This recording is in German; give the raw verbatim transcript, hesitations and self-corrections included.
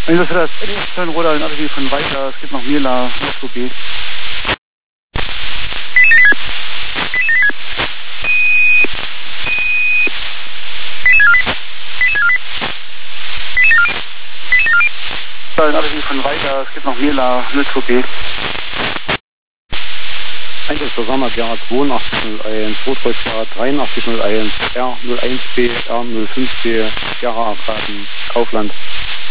Wenn das für das N S neun Roder in A W von weiter, es gibt noch Mila, Nordflug G. In A W von weiter, es gibt noch Mila, Nordflug G. Eigentlich zusammen Gerhard zweiundachtzig null eins, Rotkreuzfahrer dreiundachtzig null eins, R null eins B, R null fünf B, Gerhard Agraten, Kaufland.